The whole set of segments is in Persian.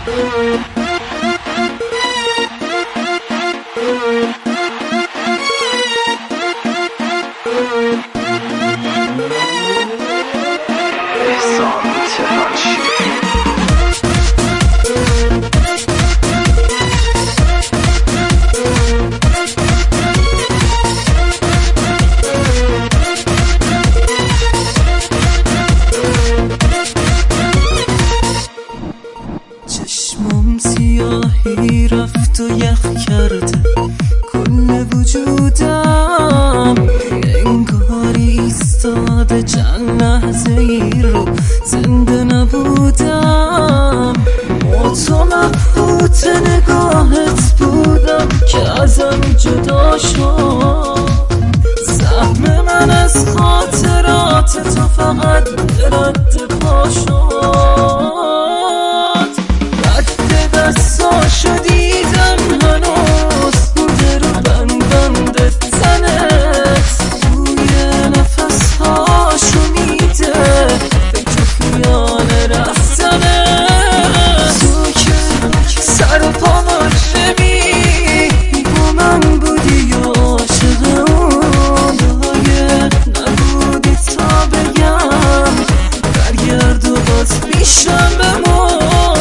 چشمم سیاهی رفت و یخ کرده کل وجودم، انگاری ایستاده چند لحظه ای رو زنده نبودم. تو مبهوت نگاهت بودم که ازم جدا شد، سهم من از خاطرات تو فقط رد پا شد. رد دستاشو دیدم هنوز بوده رو بند تنت، بوی نفسهاشو میده فکر خیال رفتنت. تو که سر و پاماش نمی با من بودی و عاشق اون نبودی تا بگم برگرد و باز پیشم بمون.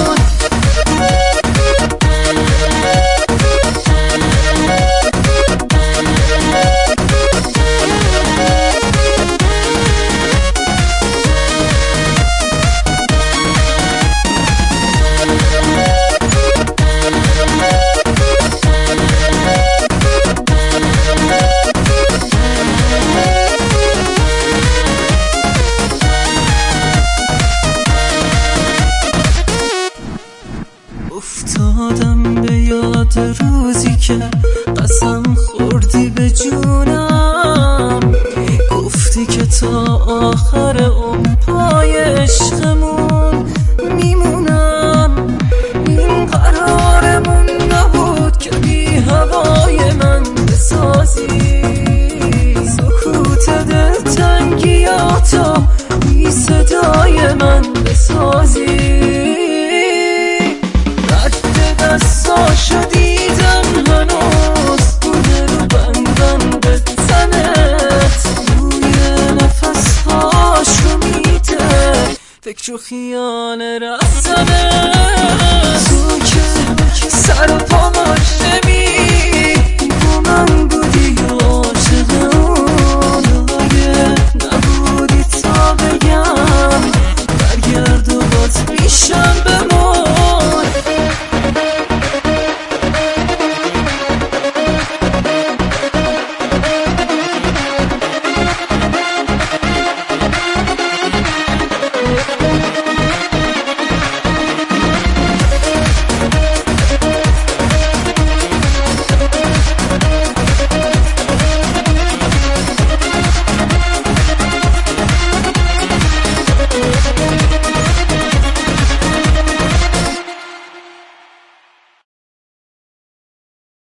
افتادم به یاد روزی که قسم خوردی به جونم، گفتی که تا آخر اون پای عشقمون میمونم. این قرارمون نبود که بی هوای من بسازی سکوت دلتنگیاتو بی صدای من بسازی. دستاشو دیدم هنوز بوده رو بند تنت، بوی نفسهاشو میده فکر و خیال رفتنت. تو که سر و پاماش نمی با من بودی و عاشق اون نبودی تا بگم برگرد و باز پیشم بمون.